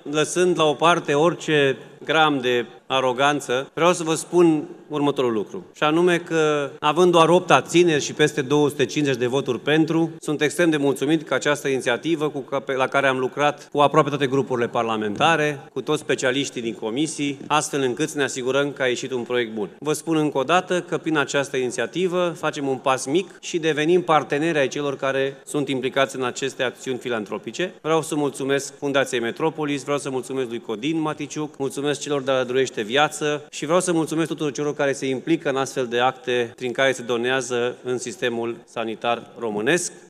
lăsând la o parte orice gram de aroganță, vreau să vă spun următorul lucru. Și anume că, având doar 8 abțineri și peste 250 de voturi pentru, sunt extrem de mulțumit că această inițiativă la care am lucrat cu aproape toate grupurile parlamentare, cu toți specialiștii din comisii, astfel încât să ne asigurăm că a ieșit un proiect bun. Vă spun încă o dată că prin această inițiativă facem un pas mic și devenim parteneri ai celor care sunt implicați în aceste acțiuni filantropice. Vreau să mulțumesc Fundației Metropolis, vreau să mulțumesc lui Codin Maticiuc, mulțumesc celor de la Dăruiește Viață și vreau să mulțumesc tuturor celor care se implică în astfel de acte prin care se donează în sistemul sanitar românesc.